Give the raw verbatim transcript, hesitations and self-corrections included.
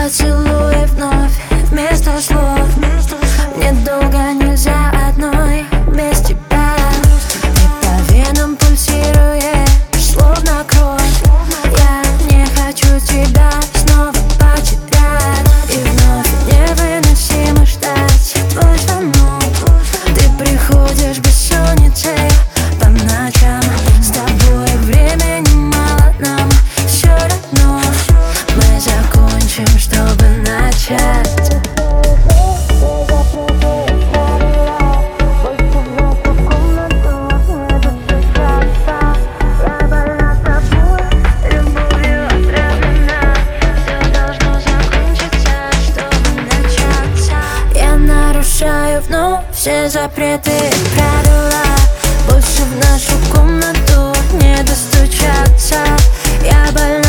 Поцелуй вновь вместо слов. Мне долго нельзя одной без тебя. Ты по венам пульсируешь, словно кровь. Я не хочу тебя снова потерять. И вновь невыносимо ждать твой звонок. Ты приходишь бессонницей по ночам. С тобой времени мало, нам все равно. Мы закончим, чтобы начать. Нарушаю вновь все запреты и правила. Больше в нашу комнату не достучаться. Я больна.